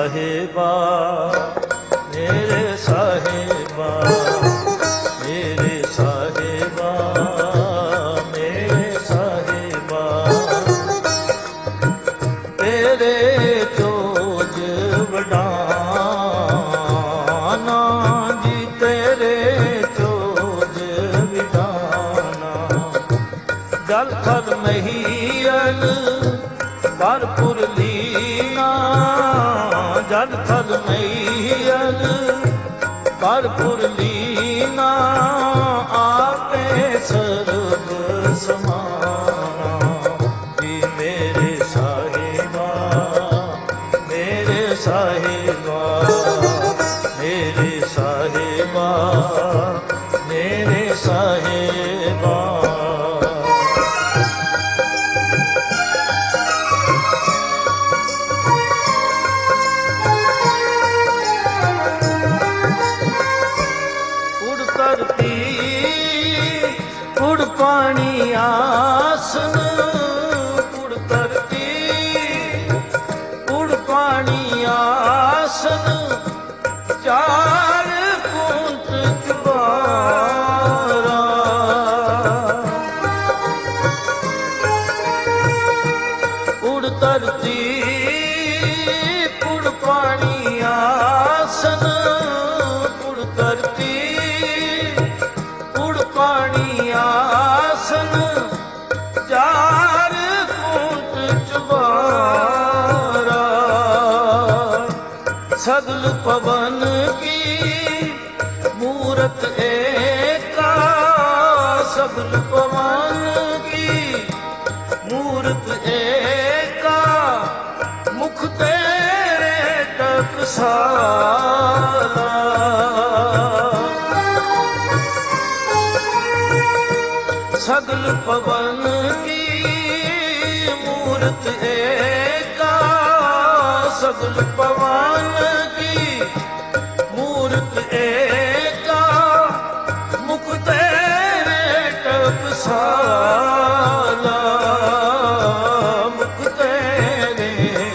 ਸਾਹਿਬਾ ਮੇਰੇ ਸਾਹਿਬਾ ਮੇਰੇ ਸਾਹਿਬਾ ਮੇਰੇ ਸਾਹਿਬਾ ਤੇਰੇ ਚੋਜ ਵਡਾਨਾ ਜੀ ਤੇਰੇ ਚੋਜ ਵਿਡਾਨਾ ਜਲ ਥਲ ਮਹੀਲ ਭਰਪੁਰ ਲੀਨਾ ਜਲ ਥਲ ਮਹੀਲ ਭਰਪੁਰ ਲੀਨਾ ਆਪੇ ਸਰਬ ਸਮਾਨਾ ਜੀ ਮੇਰੇ ਸਾਹਿਬਾ ਮੇਰੇ ਸਾਹਿਬਾ ਮੇਰੇ ਸਾਹਿਬਾ ਮੇਰੇ ਸਾਹਿਬਾ ਉੜ ਪਾਣੀ ਆਸਨ ਉੜ ਧਰਤੀ ਉੜ ਪਾਣੀ ਆਸਨ ਚਾਰ ਕੁੰਟ ਚੁਬਾਰਾ ਉੜ ਧਰਤੀ ਉੜ ਪਾਣੀ ਆਸਨ ਉੜ ਧਰਤੀ ਪਾਣੀ ਆਸਨ ਚਾਰ ਕੁੰਟ ਚੁਬਾਰਾ ਸਗਲ ਪਵਨ ਕੀ ਮੂਰਤ ਏਕਾ ਸਗਲ ਪਵਨ ਕੀ ਮੂਰਤ ਏਕਾ ਮੁਖ ਤੇਰੇ ਟਕਸਾਲਾ सगल पवन की मूरत एका सगल पवन की मूरत एका मुख तेरे टकसाला मुख तेरे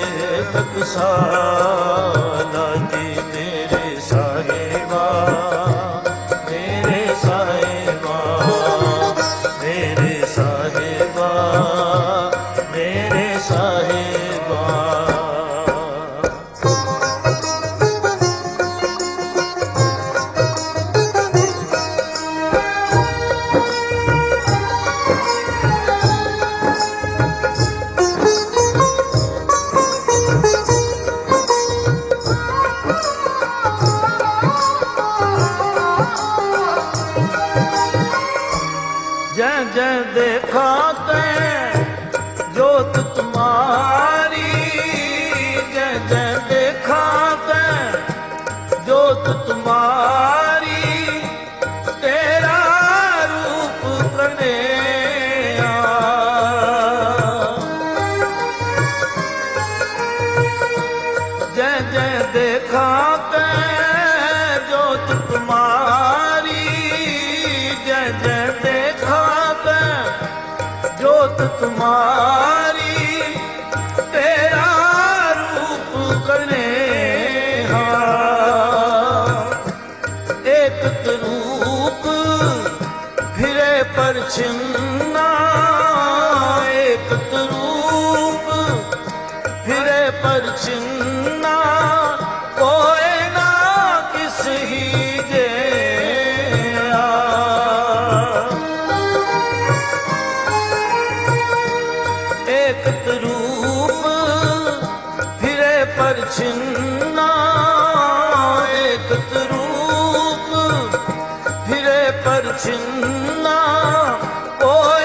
टकसाला जी मेरे साहिबा मेरे साहिबा ਮੇਰੇ ਸਾਹਿਬਾ ਮੇਰੇ ਸਾਹਿਬਾ जय जय देखा ते जोत तुम्हारी जय जय देखा ते जोत तुम्हारी तेरा रूप कन्हैया जय जय देखा ते जोत तुम्हारी जय जय देखा जोत तुम्हारी तेरा रूप कन्हैया एक रूप फिरे पर छिन्ना एक रूप फिरे पर छिन्ना कोई ना किस ही जे एक रूप फिरे पर छिन्ना एक रूप फिरे पर छिन्ना ओ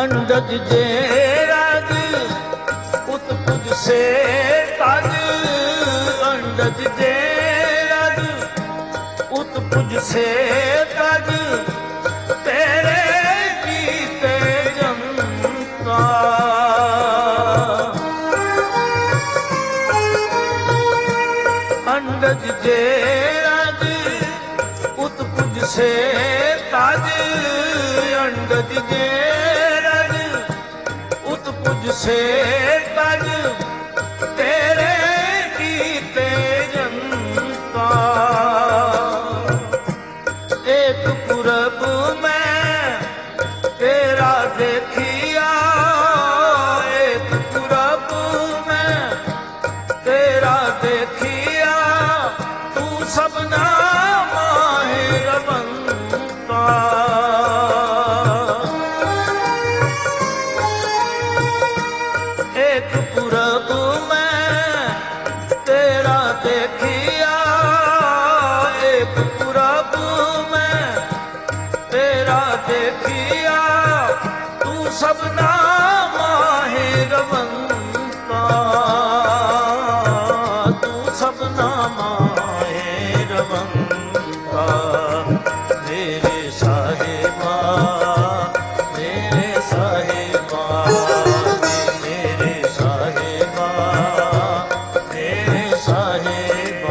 अंडज जे राज उत्पुज से ताज अंडज जे राज उत्पुज से ताज तेरे जीते जनता अंडज जे राज उत्पुज से ताज अंडज जे राज उत्पुज से ताज तेरे कीते जनता एक पुरब में तेरा देखिया एक पुरब में तेरा देखिया तू सबना माहिर बनता एक पुरब में तेरा देखिया एक पुरब में तेरा देखिया तू सबना माहिर बनता तू सबना माहिर बनता मेरे साहिबा मेरे साहिबा मेरे साहिबा मेरे साहिबा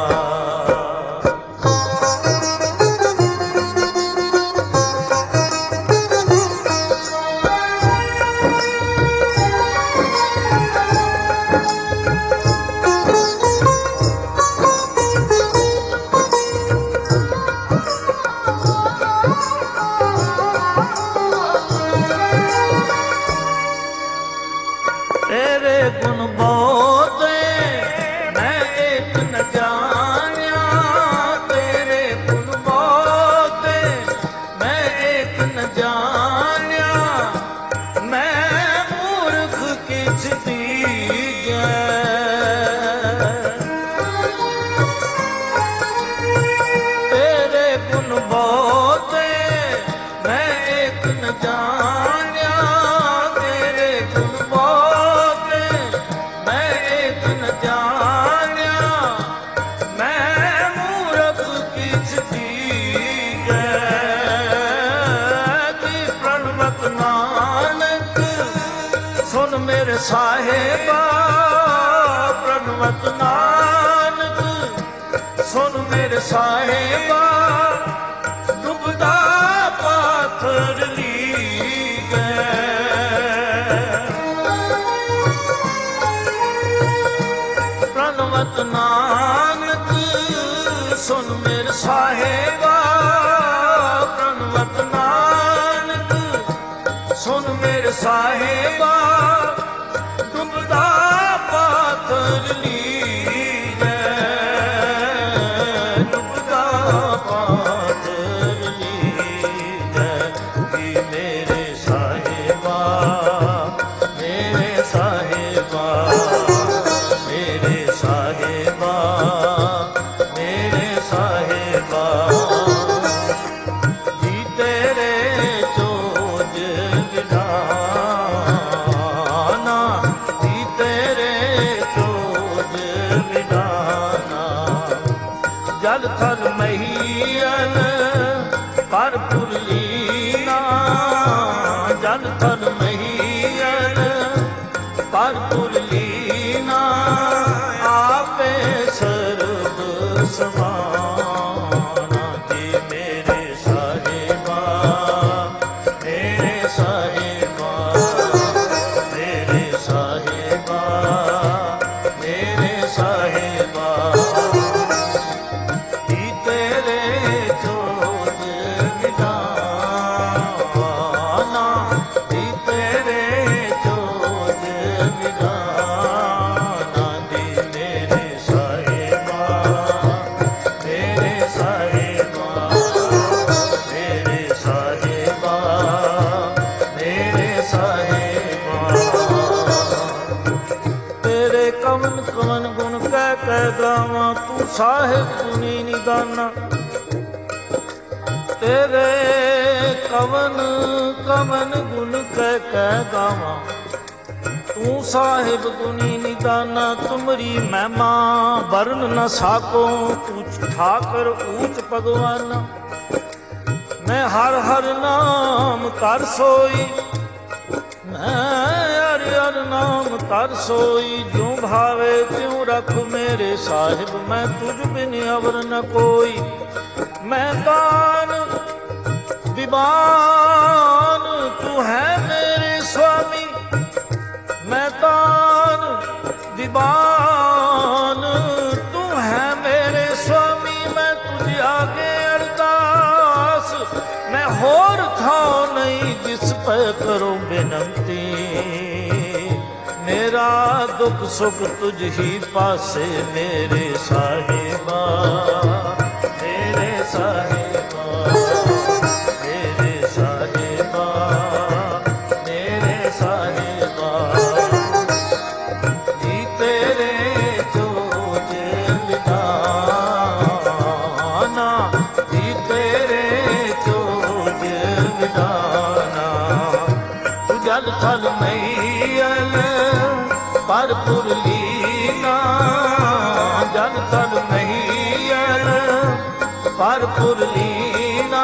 तेरे गुण बहुत मैं एक न जानिया तेरे गुण बहुत मैं एक न जानिया मैं मूर्ख किछ दीजे तेरे गुण बहुत मैं एक न जानिया तेरे गुण बहुत मैं एक न जानिया मैं मूर्ख किछ दीजे प्रणवत नानक सुन मेरे साहिबा प्रणवत नानक सुन मेरे साहिबा डुबदा पाथर लीगे प्रणवत नानक सुन मेरे साहिबा प्रणवत नानक सुन मेरे साहिबा डुबदा पाथर लीगे डुबदा पाथर लीगे कि मेरे साहिबा मेरे साहिबा मेरे साहिबा मेरे साहिबा जी तेरे चोज विधाना जी तेरे चोज विधाना जल थल महीयन पर पुरलीना जल थल महीयन पर पुरलीना आपे सर्व समाना जी मेरे साहिबा मेरे साहिबा मेरे साहिबा मेरे साहिबा जी तेरे चोज विधाना जी तेरे चोज विधाना जी मेरे साहिबा मेरे साहिबा मेरे साहिबा मेरे साहिबा तेरे कवन कवन गुण कह गावा तू साहिब गुनी निदाना ਤੇਰੇ ਕਵਨ ਕਵਨ ਗੁਣ ਕਹਿ ਗਾਵਾਂ। ਤੂੰ ਸਾਹਿਬ ਗੁਣੀ ਨਿਦਾਨਾ, ਤੁਮਰੀ ਮਹਿਮਾ ਵਰਨ ਨ ਸਾਕੋ। ਊਚ ਠਾਕਰ ਊਚ ਭਗਵਾਨਾ, ਮੈਂ ਹਰ ਹਰ ਨਾਮ ਕਰ ਸੋਈ। ਮੈਂ ਹਰ ਹਰ ਨਾਮ ਕਰ ਸੋਈ। ਜਿਉ ਭਾਵੇ ਤਿਉ ਰਖ ਮੇਰੇ ਸਾਹਿਬ, ਮੈਂ ਤੁਝ ਬਿਨ ਅਵਰ ਨ ਕੋਈ। ਮੈਂ ਦਾਨ ਵਿਵਾਨ ਤੂੰ ਹੈ ਮੇਰੇ ਸੁਆਮੀ। ਮੈਂ ਦਾਨ ਵਿਵਾਨ ਤੂੰ ਹੈ ਮੇਰੇ ਸੁਆਮੀ। ਮੈਂ ਤੁਝ ਆਗੇ ਅਰਦਾਸ, ਮੈਂ ਹੋਰ ਥਾਂ ਨਹੀਂ ਜਿਸ ਪੈ ਕਰੋ ਬੇਨੰਤੀ। ਮੇਰਾ ਦੁੱਖ ਸੁਖ ਤੁਝ ਹੀ ਪਾਸੇ ਮੇਰੇ ਸਾਹਿਬਾ, ਮੇਰੇ ਸਾਹਿਬਾ, ਮੇਰੇ ਸਾਹਿਬਾ, ਮੇਰੇ ਸਾਹਿਬਾ। ਜੀ ਤੇਰੇ ਚੋਜ ਵਿਧਾਨਾ, ਜੀ ਤੇਰੇ ਚੋਜ ਵਿਧਾਨਾ। ਤੂੰ ਜਲ ਥਲ ਮਈਅਲ ਭਰਪੁਰ ਲੀਨਾ, ਜਲ ਥਲ ਮਈਅਲ ਭਰਪੁਰ ਲੀਨਾ।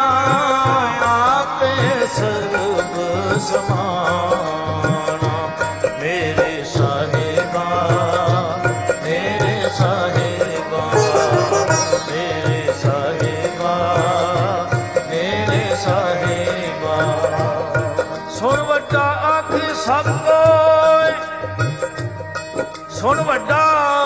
ਆਪੇ ਸਰਬ ਸਮਾਨਾ, ਮੇਰੇ ਸਾਹਿਬਾ, ਮੇਰੇ ਸਾਹਿਬਾ, ਮੇਰੇ ਸਾਹਿਬਾ, ਮੇਰੇ ਸਾਹਿਬਾ। ਸੁਣ ਵੱਡਾ ਆਖੇ ਸਭ ਕੋਇ, ਸੁਣ ਵੱਡਾ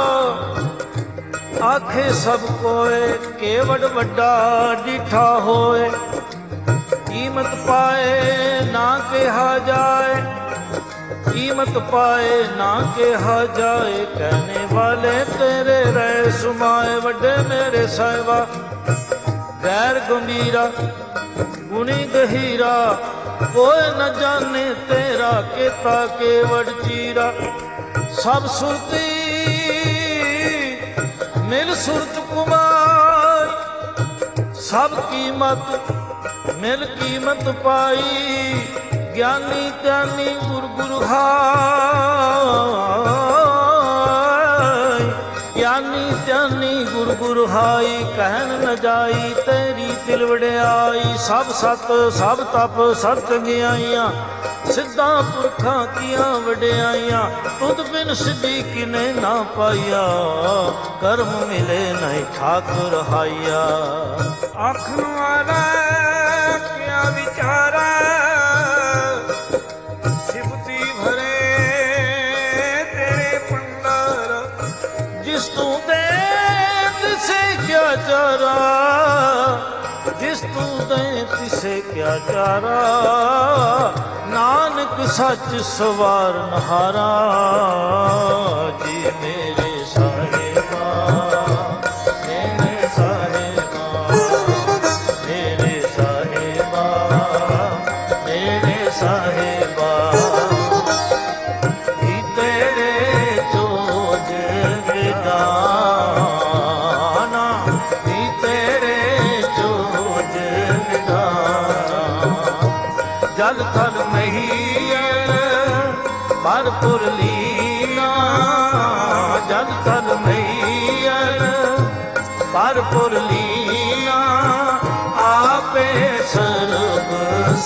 ਆਖੇ ਸਭ ਕੋਇ। ਕੇਵੜ ਵੱਡਾ ਡਿਠਾ ਹੋਏ, ਕੀਮਤ ਪਾਏ ਨਾ ਕਿਹਾ ਜਾਏ। ਕੀਮਤ ਪਾਏ ਨਾ ਕਿਹਾ ਜਾਏ, ਕਹਿਣੇ ਵਾਲੇ ਤੇਰੇ ਰਹਿ ਸੁਮਾਏ। ਵੱਡੇ ਮੇਰੇ ਸਾਹਿਬਾ, ਗੈਰ ਗੰਭੀਰਾ ਗੁਣੀ ਗਹੀਰਾ, ਕੋਈ ਨ ਜਾਣੇ ਤੇਰਾ ਕੀਤਾ ਕੇਵੜ ਚੀਰਾ। ਸਭ ਸੁਰਤੀ ਮਿਲ ਸੁਰਤ ਕੁਮਾਰ, ਸਭ ਕੀਮਤ ਮਿਲ ਕੀਮਤ ਪਾਈ। ਗਿਆਨੀ ਧਿਆਨੀ ਗੁਰ ਗੁਰ ਹਾਈ, ਗਿਆਨੀ ਧਿਆਨੀ ਗੁਰ ਗੁਰ ਹਾਈ। ਕਹਿਣ ਨ ਜਾਈ ਤੇਰੀ ਦਿਲ ਵਡਿਆਈ। ਸਭ ਸਤ ਸਭ ਤਪ ਸਭ ਚੰਗਿਆਈਆਂ, ਸਿੱਧਾਂ ਪੁਰਖਾਂ ਕੀਆਂ ਵਡਿਆਈਆਂ। ਤੁਧ ਬਿਨ ਸਿੱਧੀ ਕਿਨੇ ਨਾ ਪਾਈਆ, ਕਰਮ ਮਿਲੇ ਨਹੀਂ ਠਾਕੁਰ ਹਾਈਆ। ਆਖਣ ਵਾਲਾ ਕਿਆ ਵਿਚਾਰਾ, ਸਿਫਤੀ ਭਰੇ ਤੇਰੇ ਭੰਡਾਰ। ਜਿਸ ਤੂੰ ਦੇ ਤਿਸੇ ਕਿਆ ਚਾਰਾ, ਜਿਸ ਤੂੰ ਦੇ ਤਿਸੇ ਕਿਆ ਚਾਰਾ। ਨਾਨਕ ਸੱਚ ਸਵਾਰ ਨਹਾਰਾ, ਜੀ ਮੇਰੇ ਸਾਹਿਬਾ, ਮੇਰੇ ਸਾਹਿਬਾ, ਮੇਰੇ ਸਾਹਿਬਾ, ਮੇਰੇ ਸਾਹਿਬਾ। ਜੀ ਤੇਰੇ ਚੋਜ ਵਿਧਾਨਾ, ਜੀ ਤੇਰੇ ਚੋਜ ਵਿਧਾਨਾ। ਜਲ ਥਲ ਮਹੀਅਲ ਭਰਪੁਰ ਲੀਨਾ, ਜਲ ਥਲ ਮਹੀਅਲ ਭਰਪੁਰ ਲੀਨਾ। ਆਪੇ ਸਰਬ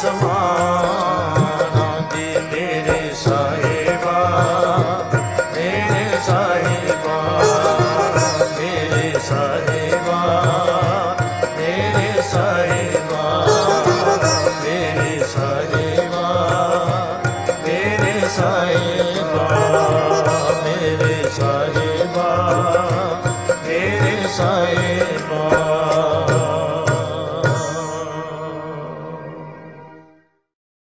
ਸਮਾਨਾ, ਜੀ ਮੇਰੇ ਸਾਹਿਬਾ, ਮੇਰੇ ਸਾਹਿਬਾ, ਮੇਰੇ ਸਾਹਿਬਾ, ਮੇਰੇ ਸਾਹਿਬਾ, ਮੇਰੇ ਸਾਹਿਬਾ, ਮੇਰੇ ਸਾਹਿਬਾ, ਮੇਰੇ ਸਾਹਿਬਾ।